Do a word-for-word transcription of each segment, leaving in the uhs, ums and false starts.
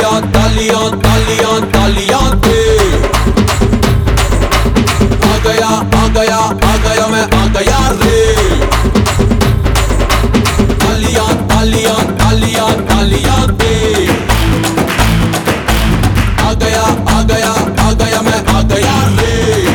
तालियां तालियां तालियां तालियां दे। आ गया आ गया आ गया मैं आ गया रे। तालियां तालियां तालियां तालियां दे। आ गया आ गया आ गया मैं आ गया रे।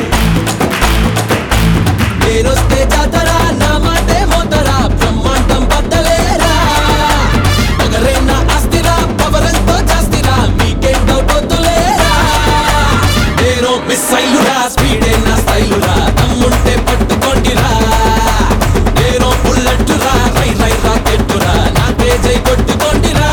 నేనొస్తే జాతర నా మాటే మోతరా బ్రహ్మాండం బద్దలేరా పగరేనా ఆస్తిరా పవరంతో జాస్తిరా మీకేం డౌట్ వద్దులేరా నేను మిస్ అయ్యురా స్పీడే నా స్టైలురా దమ్ముంటే పట్టుకోండిరా నేను బుల్లెట్టురా రై రై రాకెట్టురా నాకే జై కొట్టుకోండిరా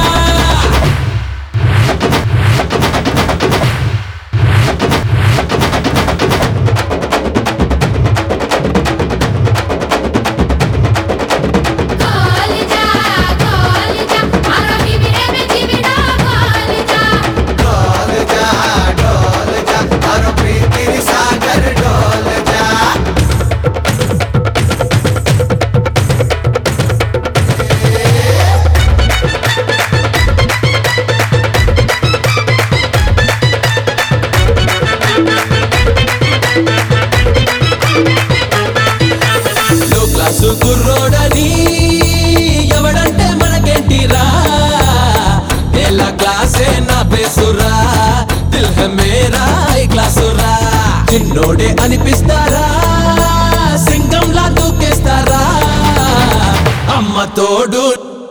కుర్రోడని ఎవడంటే మనకేంటిరా ఎలా క్లాసే నా బేసురా దిల్ హై మేరా ఈ క్లాసురా చిన్నోడే అనిపిస్తారా సింగంలా దూకేస్తారా అమ్మ తోడు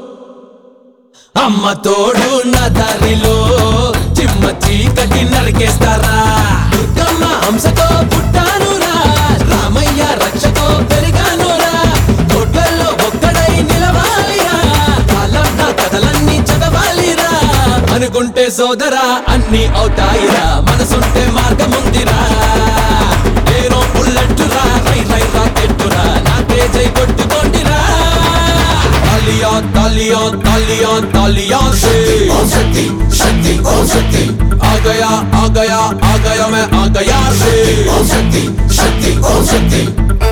అమ్మ తోడు నా దారిలో చిమ్మ చీకటి నరికేస్తారా దుర్గమ్మ హంసతో పుట్టానురా రామయ్య రక్షతో పెరిగానురా కోట్లలో ఒక్కడై నిలవాలిరా కాలం నా కథలన్నీ చదవాలిరా అనుకుంటే సోదరా అన్ని అవుతాయిరా మనసుంటే మార్గముందిరా నేను బుల్లెట్టురా రై రై రాకెట్టురా నాకే జై కొట్టుకోండిరా तालियां तालियां तालियां तालियां से ओम शक्ति शक्ति ओम शक्ति आ गया आ गया आ गया मैं आ गया रे। ओम शक्ति शक्ति ओम शक्ति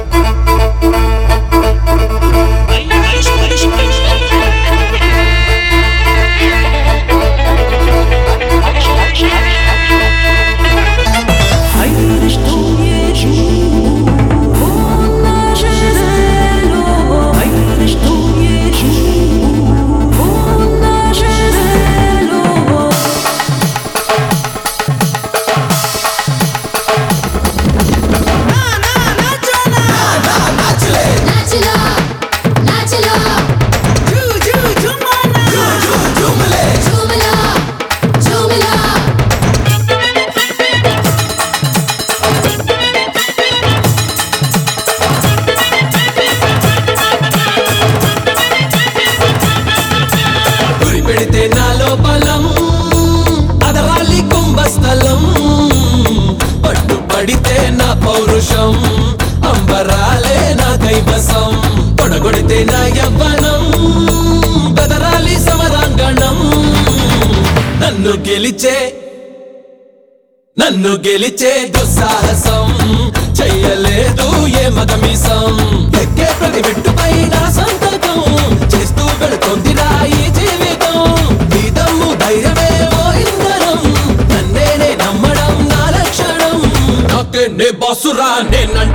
పెడితే నాలో బలం అదరాలి కుంభస్థలం పట్టు పడితే నా పౌరుషం అంబరాలే నా కైవసం తొడగొడితే నా యవ్వనం బదరాలి సమరాంగణం నన్ను గెలిచే నన్ను గెలిచే దుస్సాహసం చెయ్యలేదు ఏ మగమీసం ఎక్కే ప్రతి మెట్టుపై నా సంతకం చేస్తూ వెళుతోందిరా ఈ జీవితం ఈ దమ్ము ధైర్యమే ఓ ఇంధనం నన్నేనే నమ్మడం నా లక్షణం నాకే నే బాసురా నేను